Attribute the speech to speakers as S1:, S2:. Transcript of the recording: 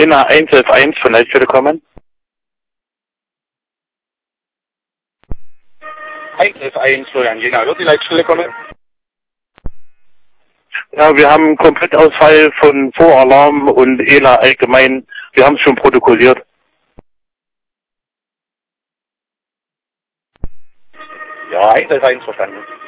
S1: ELA 111 von Leitstelle kommen.
S2: 111 Florian Jena, wird die Leitstelle kommen?
S1: Ja, wir haben einen Komplettausfall von Voralarm und ELA allgemein. Wir haben es schon protokolliert.
S2: Ja, 111 verstanden.